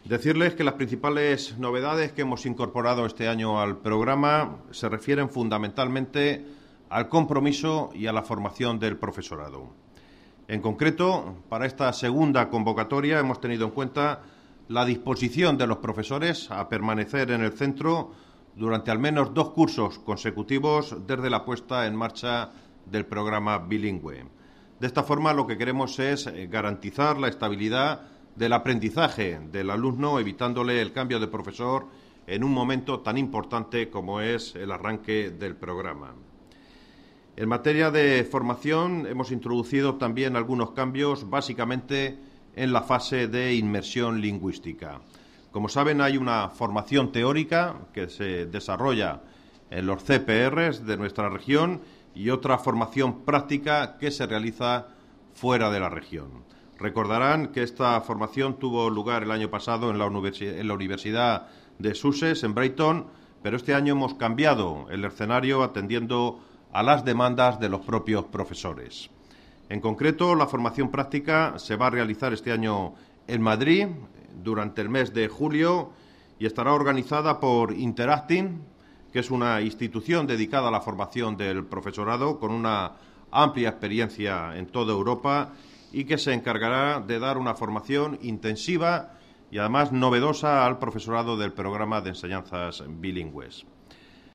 Decirles que las principales novedades que hemos incorporado este año al programa se refieren fundamentalmente al compromiso y a la formación del profesorado. En concreto, para esta segunda convocatoria hemos tenido en cuenta la disposición de los profesores a permanecer en el centro durante al menos 2 cursos consecutivos desde la puesta en marcha del programa bilingüe. De esta forma, lo que queremos es garantizar la estabilidad del aprendizaje del alumno, evitándole el cambio de profesor en un momento tan importante como es el arranque del programa. En materia de formación hemos introducido también algunos cambios, básicamente en la fase de inmersión lingüística. Como saben, hay una formación teórica que se desarrolla en los CPRs de nuestra región y otra formación práctica que se realiza fuera de la región. Recordarán que esta formación tuvo lugar el año pasado en la Universidad de Sussex, en Brighton, pero este año hemos cambiado el escenario atendiendo a las demandas de los propios profesores. En concreto, la formación práctica se va a realizar este año en Madrid durante el mes de julio y estará organizada por Interacting, que es una institución dedicada a la formación del profesorado con una amplia experiencia en toda Europa y que se encargará de dar una formación intensiva y además novedosa al profesorado del programa de enseñanzas bilingües.